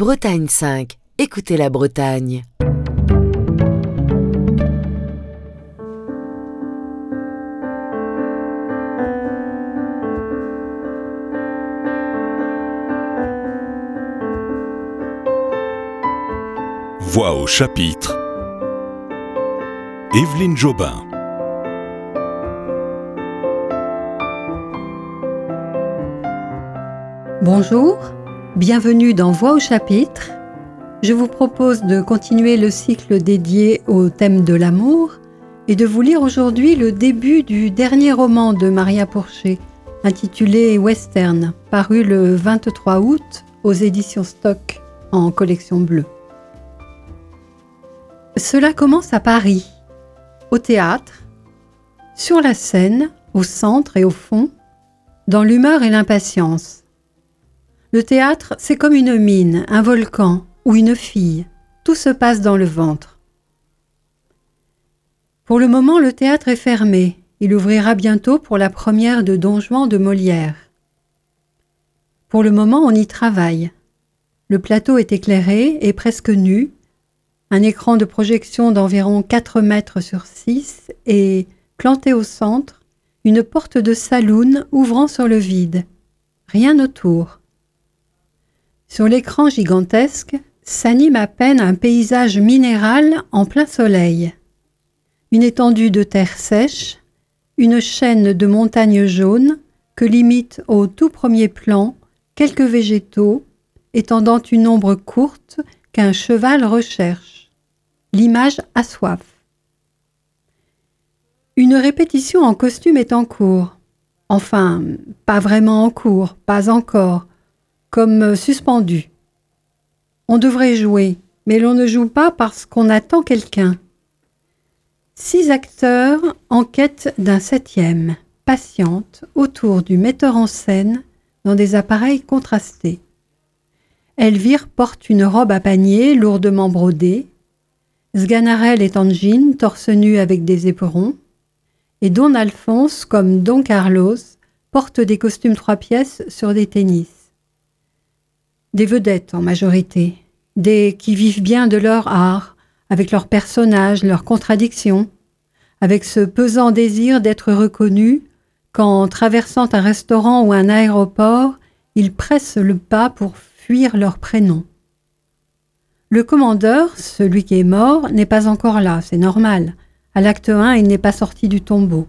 Bretagne 5. Écoutez la Bretagne. Voix au chapitre, Evelyne Jobin. Bonjour, bienvenue dans Voix au chapitre. Je vous propose de continuer le cycle dédié au thème de l'amour et de vous lire aujourd'hui le début du dernier roman de Maria Porcher, intitulé Western, paru le 23 août aux éditions Stock en collection bleue. Cela commence à Paris, au théâtre, sur la scène, au centre et au fond, dans l'humeur et l'impatience. Le théâtre, c'est comme une mine, un volcan ou une fille. Tout se passe dans le ventre. Pour le moment, le théâtre est fermé. Il ouvrira bientôt pour la première de Don Juan de Molière. Pour le moment, on y travaille. Le plateau est éclairé et presque nu. Un écran de projection d'environ 4 mètres sur 6 et, planté au centre, une porte de saloon ouvrant sur le vide. Rien autour. Sur l'écran gigantesque, s'anime à peine un paysage minéral en plein soleil. Une étendue de terre sèche, une chaîne de montagnes jaunes que limitent au tout premier plan quelques végétaux, étendant une ombre courte qu'un cheval recherche. L'image a soif. Une répétition en costume est en cours. Enfin, pas vraiment en cours, pas encore. Comme suspendu. On devrait jouer, mais l'on ne joue pas parce qu'on attend quelqu'un. 6 acteurs en quête d'un 7e, patientent autour du metteur en scène dans des appareils contrastés. Elvire porte une robe à panier lourdement brodée. Sganarelle est en jean, torse nu avec des éperons. Et Don Alphonse, comme Don Carlos, porte des costumes 3 pièces sur des tennis. Des vedettes en majorité, des qui vivent bien de leur art, avec leurs personnages, leurs contradictions, avec ce pesant désir d'être reconnus quand, traversant un restaurant ou un aéroport, ils pressent le pas pour fuir leur prénom. Le commandeur, celui qui est mort, n'est pas encore là, c'est normal. À l'acte 1, il n'est pas sorti du tombeau.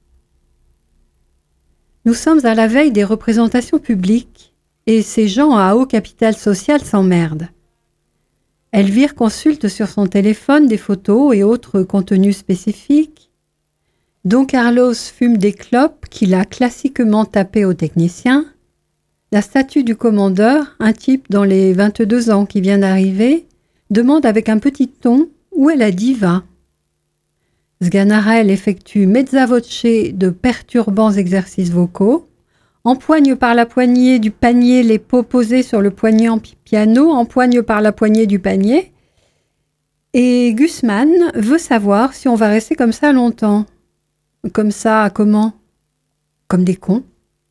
Nous sommes à la veille des représentations publiques, et ces gens à haut capital social s'emmerdent. Elvire consulte sur son téléphone des photos et autres contenus spécifiques. Don Carlos fume des clopes qu'il a classiquement tapées au technicien. La statue du commandeur, un type dans les 22 ans qui vient d'arriver, demande avec un petit ton où est la diva. Sganarelle effectue mezza voce de perturbants exercices vocaux, empoigne par la poignée du panier les pots posés sur le poignet en piano, empoigne par la poignée du panier. Et Gusman veut savoir si on va rester comme ça longtemps. Comme ça, comment ? Comme des cons.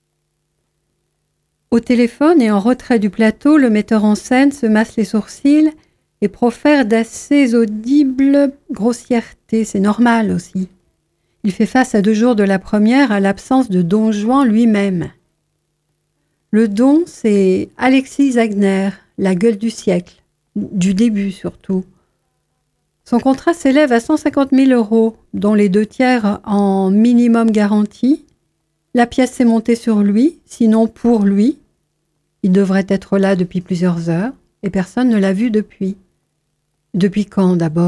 Au téléphone et en retrait du plateau, le metteur en scène se masse les sourcils et profère d'assez audibles grossièretés. C'est normal aussi. Il fait face à 2 jours de la première à l'absence de Don Juan lui-même. Le don, c'est Alexis Zagner, la gueule du siècle, du début surtout. Son contrat s'élève à 150 000 €, dont les 2 tiers en minimum garantie. La pièce s'est montée sur lui, sinon pour lui. Il devrait être là depuis plusieurs heures, et personne ne l'a vu depuis. Depuis quand d'abord ?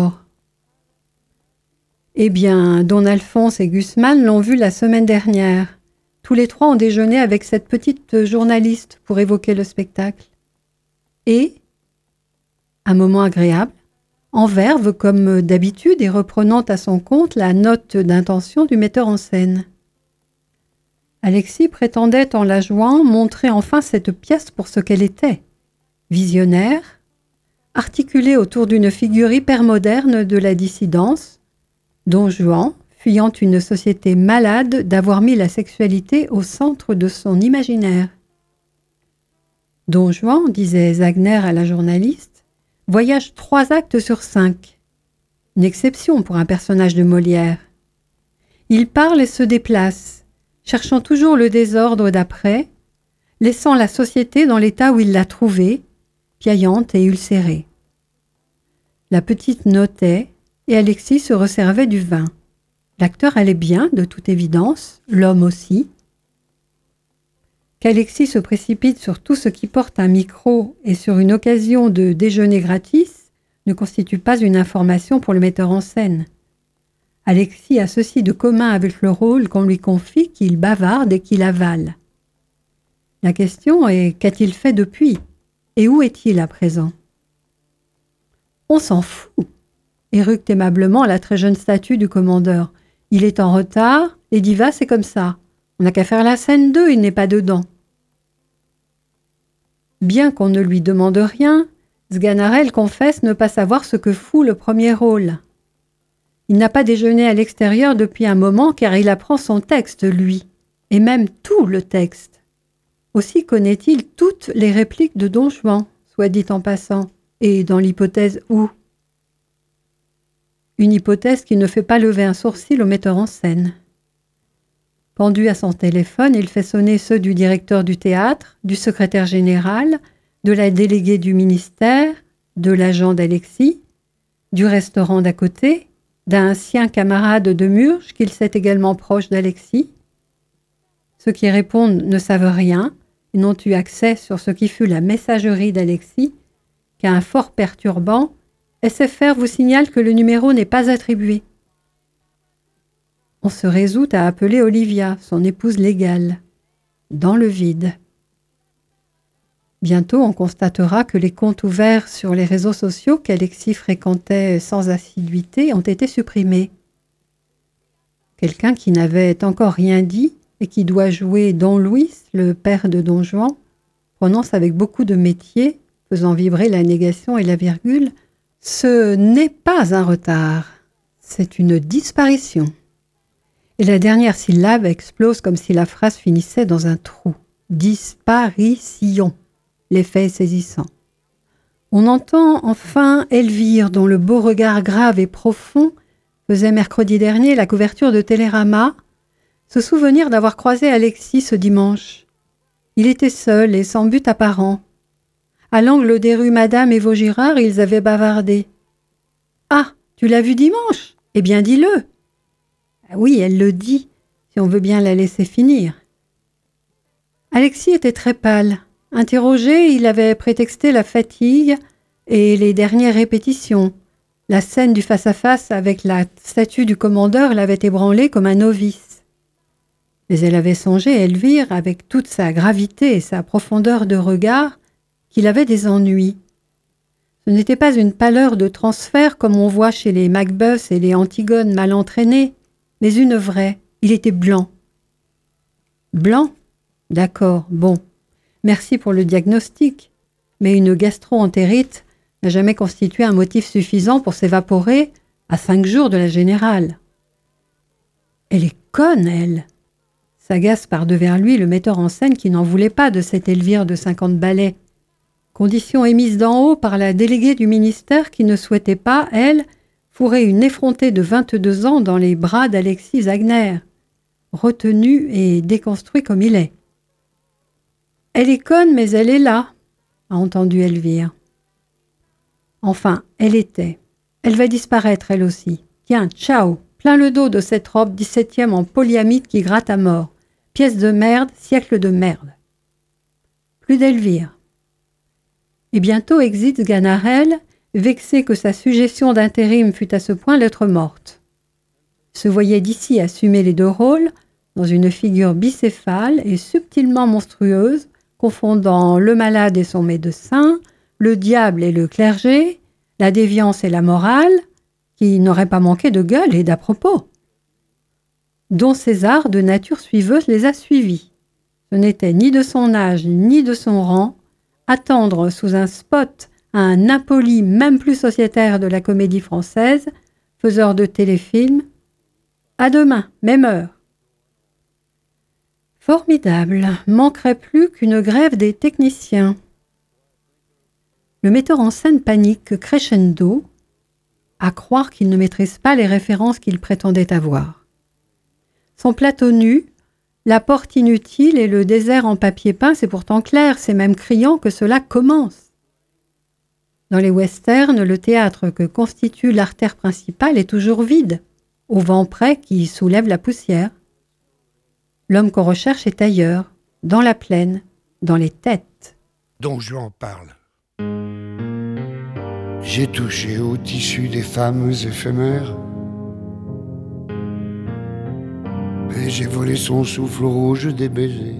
Eh bien, Don Alphonse et Gusman l'ont vu la semaine dernière. Tous les 3 ont déjeuné avec cette petite journaliste pour évoquer le spectacle. Et, un moment agréable, en verve comme d'habitude et reprenant à son compte la note d'intention du metteur en scène. Alexis prétendait en la jouant montrer enfin cette pièce pour ce qu'elle était. Visionnaire, articulée autour d'une figure hypermoderne de la dissidence, Don Juan, fuyant une société malade d'avoir mis la sexualité au centre de son imaginaire. Don Juan, disait Wagner à la journaliste, voyage 3 actes sur 5. Une exception pour un personnage de Molière. Il parle et se déplace, cherchant toujours le désordre d'après, laissant la société dans l'état où il l'a trouvée, piaillante et ulcérée. La petite notait et Alexis se resservait du vin. L'acteur allait bien, de toute évidence, l'homme aussi. Qu'Alexis se précipite sur tout ce qui porte un micro et sur une occasion de déjeuner gratis ne constitue pas une information pour le metteur en scène. Alexis a ceci de commun avec le rôle qu'on lui confie, qu'il bavarde et qu'il avale. La question est qu'a-t-il fait depuis et où est-il à présent? On s'en fout, éructe aimablement la très jeune statue du commandeur. Il est en retard, les divas c'est comme ça. On n'a qu'à faire la scène 2, il n'est pas dedans. Bien qu'on ne lui demande rien, Sganarelle confesse ne pas savoir ce que fout le premier rôle. Il n'a pas déjeuné à l'extérieur depuis un moment car il apprend son texte, lui, et même tout le texte. Aussi connaît-il toutes les répliques de Don Juan, soit dit en passant, et dans l'hypothèse où. Une hypothèse qui ne fait pas lever un sourcil au metteur en scène. Pendu à son téléphone, il fait sonner ceux du directeur du théâtre, du secrétaire général, de la déléguée du ministère, de l'agent d'Alexis, du restaurant d'à côté, d'un ancien camarade de Murge qu'il sait également proche d'Alexis. Ceux qui répondent ne savent rien et n'ont eu accès sur ce qui fut la messagerie d'Alexis, qu'un fort perturbant, SFR vous signale que le numéro n'est pas attribué. On se résout à appeler Olivia, son épouse légale, dans le vide. Bientôt, on constatera que les comptes ouverts sur les réseaux sociaux qu'Alexis fréquentait sans assiduité ont été supprimés. Quelqu'un qui n'avait encore rien dit et qui doit jouer Don Luis, le père de Don Juan, prononce avec beaucoup de métier, faisant vibrer la négation et la virgule, « Ce n'est pas un retard, c'est une disparition ». Et la dernière syllabe explose comme si la phrase finissait dans un trou. Disparition. L'effet est saisissant. On entend enfin Elvire, dont le beau regard grave et profond faisait mercredi dernier la couverture de Télérama, se souvenir d'avoir croisé Alexis ce dimanche. Il était seul et sans but apparent. À l'angle des rues Madame et Vaugirard, ils avaient bavardé. « Ah, tu l'as vu dimanche? Eh bien, dis-le !» Ah oui, elle le dit, si on veut bien la laisser finir. Alexis était très pâle. Interrogé, il avait prétexté la fatigue et les dernières répétitions. La scène du face-à-face avec la statue du commandeur l'avait ébranlé comme un novice. Mais elle avait songé, Elvire, avec toute sa gravité et sa profondeur de regard, qu'il avait des ennuis. Ce n'était pas une pâleur de transfert comme on voit chez les Macbeth et les Antigones mal entraînées, mais une vraie. Il était blanc. Blanc? D'accord, bon. Merci pour le diagnostic. Mais une gastro-entérite n'a jamais constitué un motif suffisant pour s'évaporer à 5 jours de la générale. Elle est conne, elle. S'agace par devers lui le metteur en scène qui n'en voulait pas de cette Elvire de 50 ballets. Condition émise d'en haut par la déléguée du ministère qui ne souhaitait pas, elle, fourrer une effrontée de 22 ans dans les bras d'Alexis Wagner, retenu et déconstruit comme il est. « Elle est conne, mais elle est là », a entendu Elvire. Enfin, elle était. Elle va disparaître, elle aussi. Tiens, ciao, plein le dos de cette robe 17e en polyamide qui gratte à mort. Pièce de merde, siècle de merde. Plus d'Elvire. Et bientôt exit Sganarelle, vexé que sa suggestion d'intérim fût à ce point lettre morte. Il se voyait d'ici assumer les 2 rôles, dans une figure bicéphale et subtilement monstrueuse, confondant le malade et son médecin, le diable et le clergé, la déviance et la morale, qui n'aurait pas manqué de gueule et d'à-propos. Don César, de nature suiveuse, les a suivis. Ce n'était ni de son âge ni de son rang, attendre sous un spot un impoli même plus sociétaire de la comédie française, faiseur de téléfilms. À demain, même heure. Formidable, manquerait plus qu'une grève des techniciens. Le metteur en scène panique crescendo, à croire qu'il ne maîtrise pas les références qu'il prétendait avoir. Son plateau nu, la porte inutile et le désert en papier peint, c'est pourtant clair, c'est même criant que cela commence. Dans les westerns, le théâtre que constitue l'artère principale est toujours vide, au vent près qui soulève la poussière. L'homme qu'on recherche est ailleurs, dans la plaine, dans les têtes. Don Juan parle. J'ai touché au tissu des femmes éphémères et j'ai volé son souffle rouge des baisers.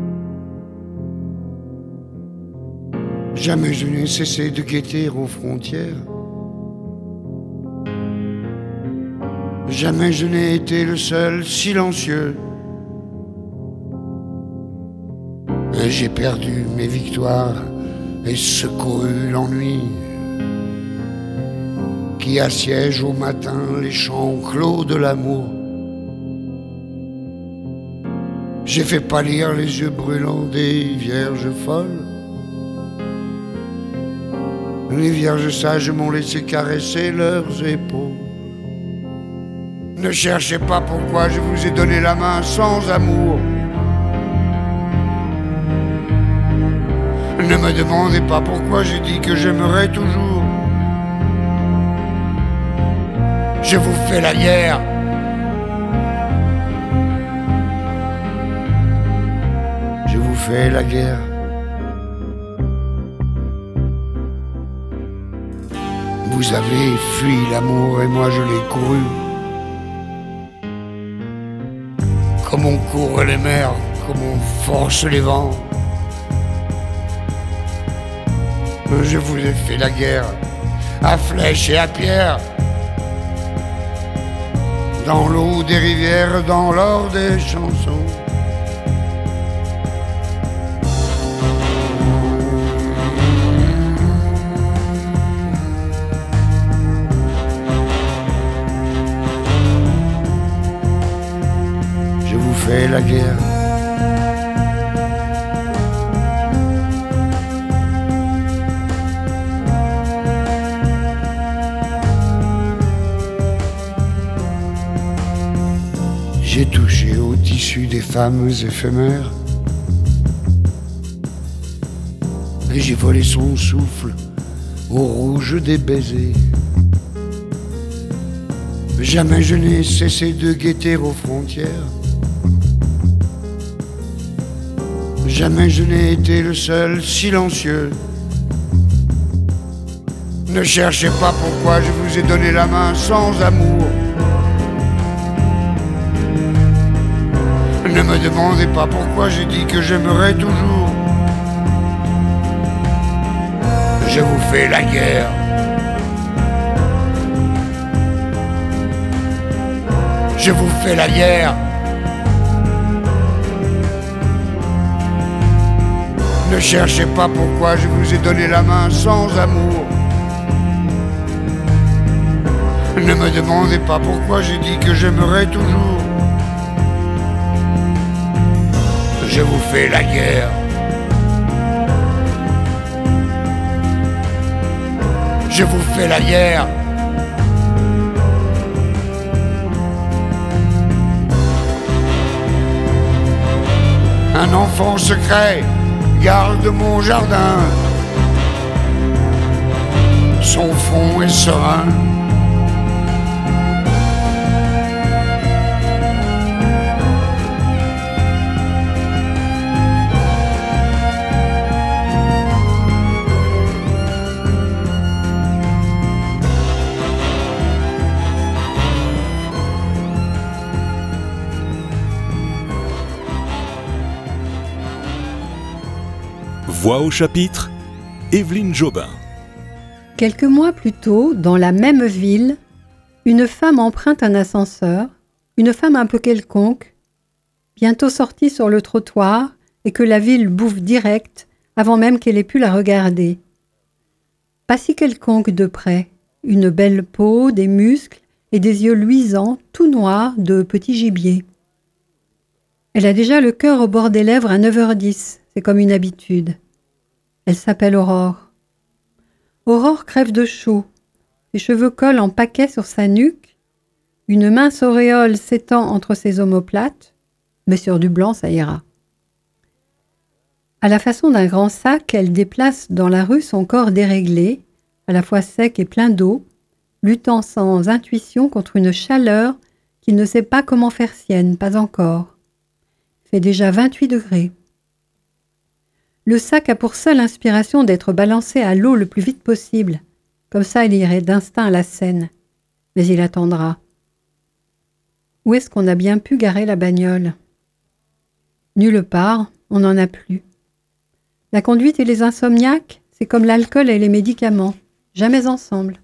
Jamais je n'ai cessé de guetter aux frontières. Jamais je n'ai été le seul silencieux. Et j'ai perdu mes victoires et secouru l'ennui qui assiège au matin les champs clos de l'amour. J'ai fait pâlir les yeux brûlants des vierges folles. Les vierges sages m'ont laissé caresser leurs épaules. Ne cherchez pas pourquoi je vous ai donné la main sans amour. Ne me demandez pas pourquoi j'ai dit que j'aimerais toujours. Je vous fais la guerre. Je vous fais la guerre. Vous avez fui l'amour et moi je l'ai couru. Comme on court les mers, comme on force les vents. Je vous ai fait la guerre, à flèche et à pierre. Dans l'eau des rivières, dans l'or des chansons. Je vous fais la guerre. J'ai touché au tissu des femmes éphémères et j'ai volé son souffle au rouge des baisers. Jamais je n'ai cessé de guetter aux frontières. Jamais je n'ai été le seul silencieux. Ne cherchez pas pourquoi je vous ai donné la main sans amour. Ne me demandez pas pourquoi j'ai dit que j'aimerais toujours. Je vous fais la guerre. Je vous fais la guerre. Ne cherchez pas pourquoi je vous ai donné la main sans amour. Ne me demandez pas pourquoi j'ai dit que j'aimerais toujours. Je vous fais la guerre. Je vous fais la guerre. Un enfant secret garde mon jardin. Son fond est serein. Voix au chapitre, Évelyne Jobin. Quelques mois plus tôt, dans la même ville, une femme emprunte un ascenseur, une femme un peu quelconque, bientôt sortie sur le trottoir et que la ville bouffe direct avant même qu'elle ait pu la regarder. Pas si quelconque de près, une belle peau, des muscles et des yeux luisants, tout noirs de petit gibier. Elle a déjà le cœur au bord des lèvres à 9h10, c'est comme une habitude. Elle s'appelle Aurore. Aurore crève de chaud. Ses cheveux collent en paquets sur sa nuque. Une mince auréole s'étend entre ses omoplates, mais sur du blanc, ça ira. À la façon d'un grand sac, elle déplace dans la rue son corps déréglé, à la fois sec et plein d'eau, luttant sans intuition contre une chaleur qu'il ne sait pas comment faire sienne, pas encore. Il fait déjà 28 degrés. Le sac a pour seule inspiration d'être balancé à l'eau le plus vite possible. Comme ça, il irait d'instinct à la Seine. Mais il attendra. Où est-ce qu'on a bien pu garer la bagnole? Nulle part, on n'en a plus. La conduite et les insomniaques, c'est comme l'alcool et les médicaments, jamais ensemble.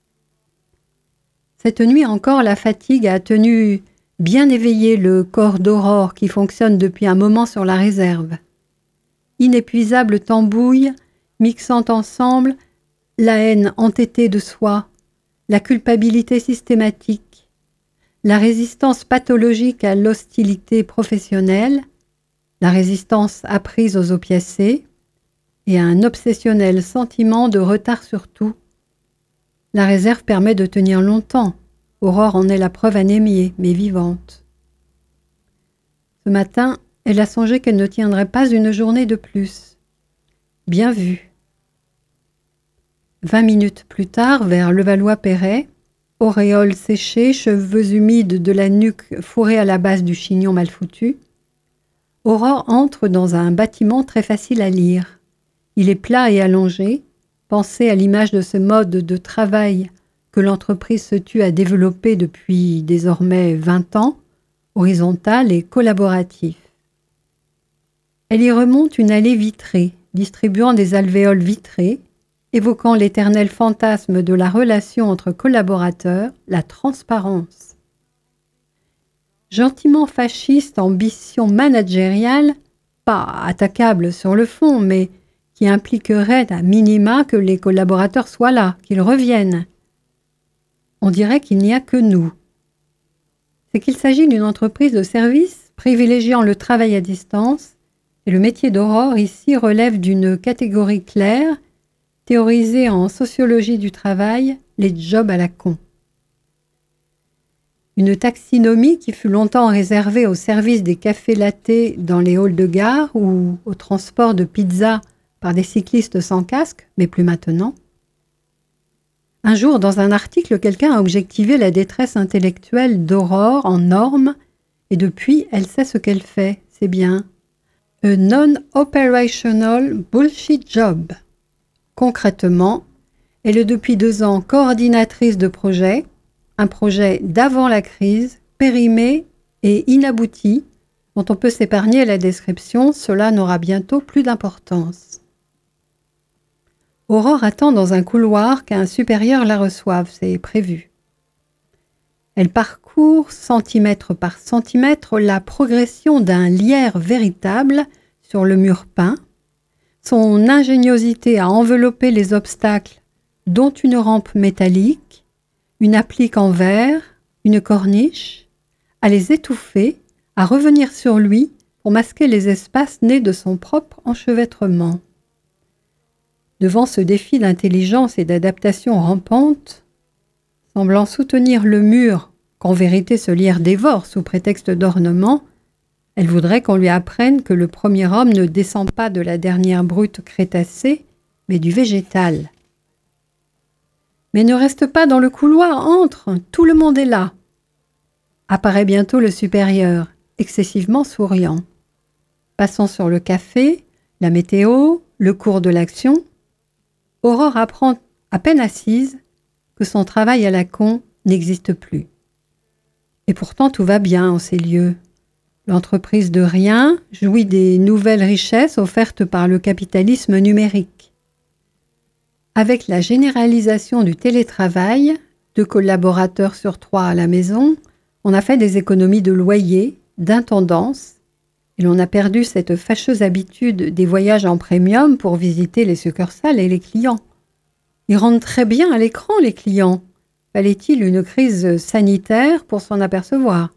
Cette nuit encore, la fatigue a tenu bien éveillé le corps d'Aurore qui fonctionne depuis un moment sur la réserve. Inépuisable tambouille, mixant ensemble la haine entêtée de soi, la culpabilité systématique, la résistance pathologique à l'hostilité professionnelle, la résistance apprise aux opiacés et un obsessionnel sentiment de retard sur tout. La réserve permet de tenir longtemps. Aurore en est la preuve anémiée, mais vivante. Ce matin, elle a songé qu'elle ne tiendrait pas une journée de plus. Bien vu. 20 minutes plus tard, vers Levallois-Perret, auréole séchée, cheveux humides de la nuque fourrés à la base du chignon mal foutu, Aurore entre dans un bâtiment très facile à lire. Il est plat et allongé, pensé à l'image de ce mode de travail que l'entreprise se tue à développer depuis désormais 20 ans, horizontal et collaboratif. Elle y remonte une allée vitrée, distribuant des alvéoles vitrées, évoquant l'éternel fantasme de la relation entre collaborateurs, la transparence. Gentiment fasciste ambition managériale, pas attaquable sur le fond, mais qui impliquerait à minima que les collaborateurs soient là, qu'ils reviennent. On dirait qu'il n'y a que nous. C'est qu'il s'agit d'une entreprise de service privilégiant le travail à distance, et le métier d'Aurore ici relève d'une catégorie claire, théorisée en sociologie du travail, les jobs à la con. Une taxinomie qui fut longtemps réservée au service des cafés lattés dans les halls de gare ou au transport de pizza par des cyclistes sans casque, mais plus maintenant. Un jour, dans un article, quelqu'un a objectivé la détresse intellectuelle d'Aurore en normes, et depuis, elle sait ce qu'elle fait, c'est bien. A non-operational bullshit job. Concrètement, elle est depuis 2 ans coordinatrice de projet, un projet d'avant la crise, périmé et inabouti, dont on peut s'épargner la description, cela n'aura bientôt plus d'importance. Aurore attend dans un couloir qu'un supérieur la reçoive, c'est prévu. Elle parcourt centimètre par centimètre la progression d'un lierre véritable sur le mur peint, son ingéniosité à envelopper les obstacles, dont une rampe métallique, une applique en verre, une corniche, à les étouffer, à revenir sur lui pour masquer les espaces nés de son propre enchevêtrement. Devant ce défi d'intelligence et d'adaptation rampante, semblant soutenir le mur qu'en vérité ce lierre dévore sous prétexte d'ornement, elle voudrait qu'on lui apprenne que le premier homme ne descend pas de la dernière brute crétacée, mais du végétal. Mais ne reste pas dans le couloir, entre, tout le monde est là. Apparaît bientôt le supérieur, excessivement souriant. Passons sur le café, la météo, le cours de l'action. Aurore apprend, à peine assise, que son travail à la con n'existe plus. Et pourtant tout va bien en ces lieux. L'entreprise de rien jouit des nouvelles richesses offertes par le capitalisme numérique. Avec la généralisation du télétravail, 2 collaborateurs sur 3 à la maison, on a fait des économies de loyer, d'intendance, et l'on a perdu cette fâcheuse habitude des voyages en premium pour visiter les succursales et les clients. Ils rendent très bien à l'écran, les clients. Fallait-il une crise sanitaire pour s'en apercevoir?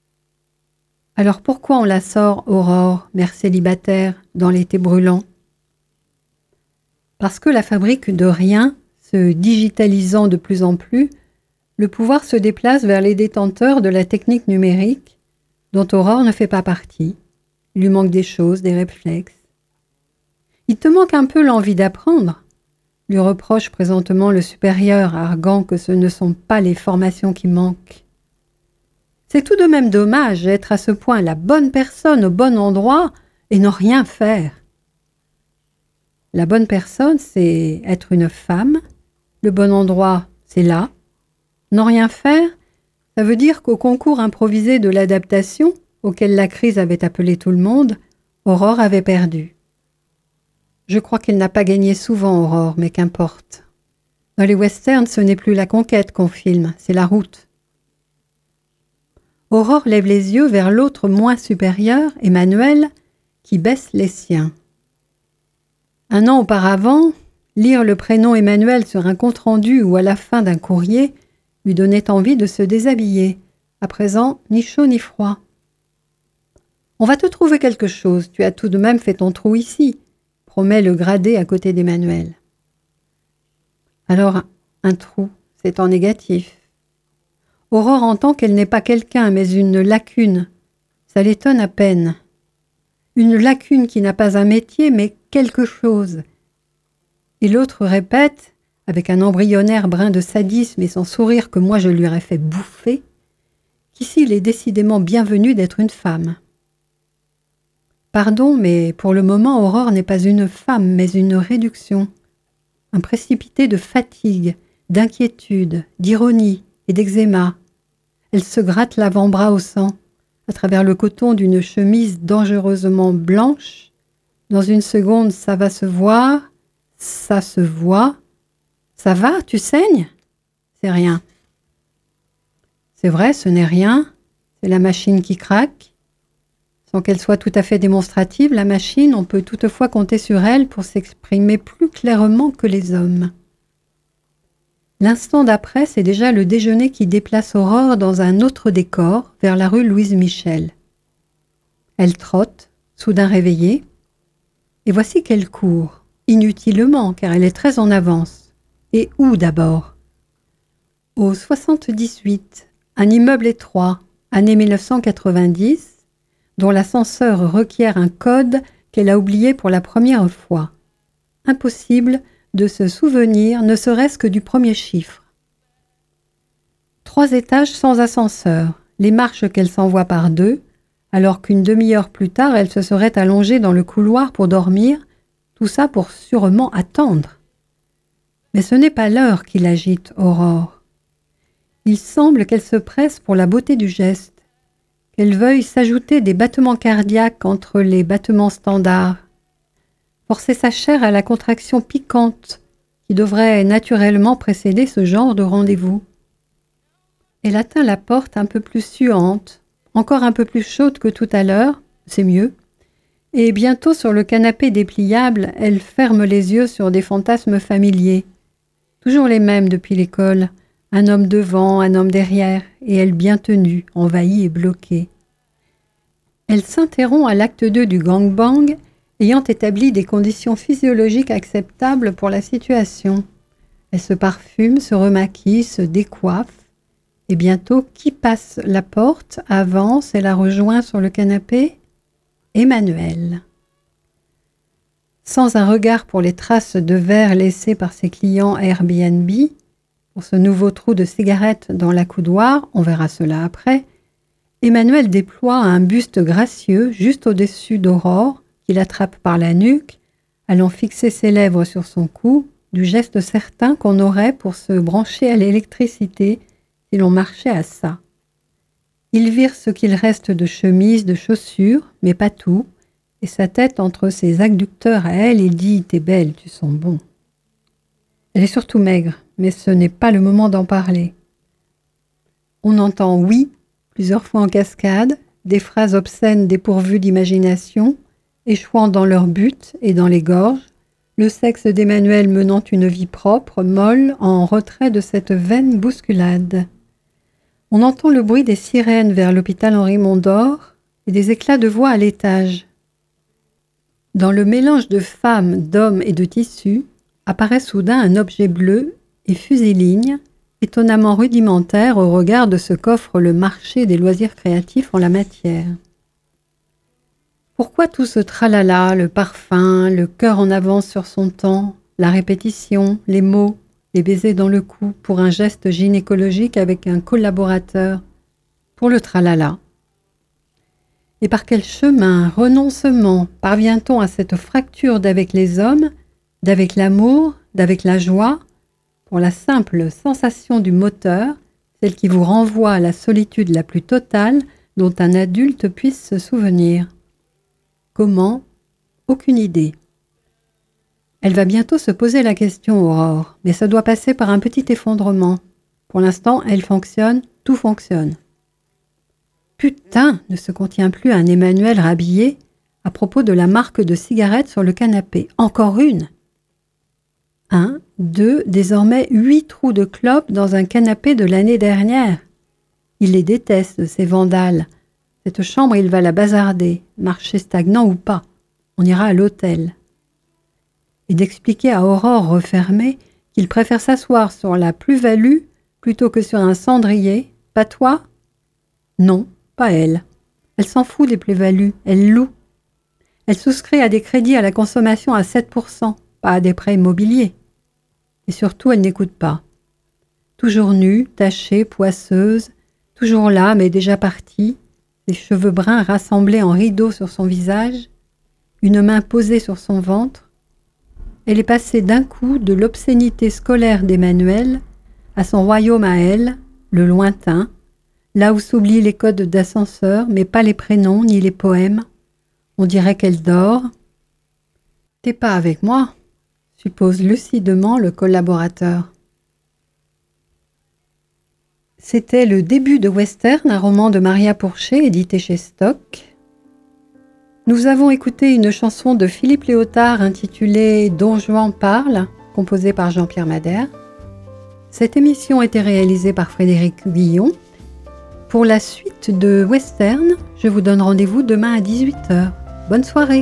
Alors pourquoi on la sort, Aurore, mère célibataire, dans l'été brûlant? Parce que la fabrique de rien, se digitalisant de plus en plus, le pouvoir se déplace vers les détenteurs de la technique numérique, dont Aurore ne fait pas partie. Il lui manque des choses, des réflexes. Il te manque un peu l'envie d'apprendre, lui reproche présentement le supérieur, arguant que ce ne sont pas les formations qui manquent. C'est tout de même dommage d'être à ce point la bonne personne au bon endroit et n'en rien faire. La bonne personne, c'est être une femme. Le bon endroit, c'est là. N'en rien faire, ça veut dire qu'au concours improvisé de l'adaptation, auquel la crise avait appelé tout le monde, Aurore avait perdu. Je crois qu'elle n'a pas gagné souvent, Aurore, mais qu'importe. Dans les westerns, ce n'est plus la conquête qu'on filme, c'est la route. Aurore lève les yeux vers l'autre moins supérieur, Emmanuel, qui baisse les siens. Un an auparavant, lire le prénom Emmanuel sur un compte-rendu ou à la fin d'un courrier lui donnait envie de se déshabiller. À présent, ni chaud ni froid. « On va te trouver quelque chose, tu as tout de même fait ton trou ici », promet le gradé à côté d'Emmanuel. Alors, un trou, c'est en négatif. Aurore entend qu'elle n'est pas quelqu'un, mais une lacune. Ça l'étonne à peine. Une lacune qui n'a pas un métier, mais quelque chose. Et l'autre répète, avec un embryonnaire brin de sadisme et son sourire que moi je lui aurais fait bouffer, qu'ici il est décidément bienvenu d'être une femme. Pardon, mais pour le moment, Aurore n'est pas une femme, mais une réduction. Un précipité de fatigue, d'inquiétude, d'ironie et d'eczéma. Elle se gratte l'avant-bras au sang, à travers le coton d'une chemise dangereusement blanche. Dans une seconde, ça va se voir, ça se voit. Ça va, tu saignes? C'est rien. C'est vrai, ce n'est rien. C'est la machine qui craque. Sans qu'elle soit tout à fait démonstrative, la machine, on peut toutefois compter sur elle pour s'exprimer plus clairement que les hommes. L'instant d'après, c'est déjà le déjeuner qui déplace Aurore dans un autre décor, vers la rue Louise-Michel. Elle trotte, soudain réveillée, et voici qu'elle court, inutilement, car elle est très en avance. Et où d'abord? Au 78, un immeuble étroit, année 1990, dont l'ascenseur requiert un code qu'elle a oublié pour la première fois. Impossible de se souvenir, ne serait-ce que du premier chiffre. 3 étages sans ascenseur, les marches qu'elle s'envoie par 2, alors qu'une demi-heure plus tard, elle se serait allongée dans le couloir pour dormir, tout ça pour sûrement attendre. Mais ce n'est pas l'heure qui l'agite, Aurore. Il semble qu'elle se presse pour la beauté du geste, qu'elle veuille s'ajouter des battements cardiaques entre les battements standards, forcer sa chair à la contraction piquante qui devrait naturellement précéder ce genre de rendez-vous. Elle atteint la porte un peu plus suante, encore un peu plus chaude que tout à l'heure, c'est mieux, et bientôt sur le canapé dépliable, elle ferme les yeux sur des fantasmes familiers, toujours les mêmes depuis l'école, un homme devant, un homme derrière, et elle bien tenue, envahie et bloquée. Elle s'interrompt à l'acte 2 du gangbang, ayant établi des conditions physiologiques acceptables pour la situation. Elle se parfume, se remaquille, se décoiffe, et bientôt, qui passe la porte, avance et la rejoint sur le canapé? Emmanuel. Sans un regard pour les traces de verre laissées par ses clients Airbnb, pour ce nouveau trou de cigarette dans l'accoudoir, on verra cela après, Emmanuel déploie un buste gracieux juste au-dessus d'Aurore, qui l'attrape par la nuque, allant fixer ses lèvres sur son cou, du geste certain qu'on aurait pour se brancher à l'électricité si l'on marchait à ça. Il vire ce qu'il reste de chemise, de chaussures, mais pas tout, et sa tête entre ses adducteurs à elle, il dit « T'es belle, tu sens bon ». Elle est surtout maigre, mais ce n'est pas le moment d'en parler. On entend « oui » plusieurs fois en cascade, des phrases obscènes dépourvues d'imagination, échouant dans leur but et dans les gorges, le sexe d'Emmanuel menant une vie propre, molle, en retrait de cette vaine bousculade. On entend le bruit des sirènes vers l'hôpital Henri-Mondor et des éclats de voix à l'étage. Dans le mélange de femmes, d'hommes et de tissus, apparaît soudain un objet bleu, et fusilignes, étonnamment rudimentaires au regard de ce qu'offre le marché des loisirs créatifs en la matière. Pourquoi tout ce tralala, le parfum, le cœur en avance sur son temps, la répétition, les mots, les baisers dans le cou pour un geste gynécologique avec un collaborateur, pour le tralala? Et par quel chemin, renoncement, parvient-on à cette fracture d'avec les hommes, d'avec l'amour, d'avec la joie, pour la simple sensation du moteur, celle qui vous renvoie à la solitude la plus totale dont un adulte puisse se souvenir? Comment? Aucune idée. Elle va bientôt se poser la question, Aurore, mais ça doit passer par un petit effondrement. Pour l'instant, elle fonctionne, tout fonctionne. Putain, ne se contient plus un Emmanuel rhabillé à propos de la marque de cigarettes sur le canapé. Encore une. 1, 2, désormais 8 trous de clopes dans un canapé de l'année dernière. Il les déteste, ces vandales. Cette chambre, il va la bazarder, marché stagnant ou pas. On ira à l'hôtel. Et d'expliquer à Aurore refermée qu'il préfère s'asseoir sur la plus-value plutôt que sur un cendrier. Pas toi? Non, pas elle. Elle s'en fout des plus-values, elle loue. Elle souscrit à des crédits à la consommation à 7%, pas à des prêts immobiliers. Et surtout, elle n'écoute pas. Toujours nue, tachée, poisseuse, toujours là, mais déjà partie, ses cheveux bruns rassemblés en rideaux sur son visage, une main posée sur son ventre, elle est passée d'un coup de l'obscénité scolaire d'Emmanuel à son royaume à elle, le lointain, là où s'oublient les codes d'ascenseur, mais pas les prénoms ni les poèmes. On dirait qu'elle dort. « T'es pas avec moi ?» suppose lucidement le collaborateur. C'était le début de Western, un roman de Maria Pourchet, édité chez Stock. Nous avons écouté une chanson de Philippe Léotard intitulée « Don Juan parle », composée par Jean-Pierre Madère. Cette émission était réalisée par Frédéric Guillon. Pour la suite de Western, je vous donne rendez-vous demain à 18h. Bonne soirée!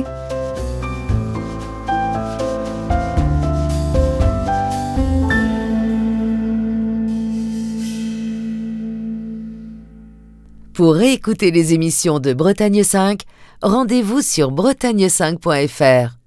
Pour réécouter les émissions de Bretagne 5, rendez-vous sur bretagne5.fr.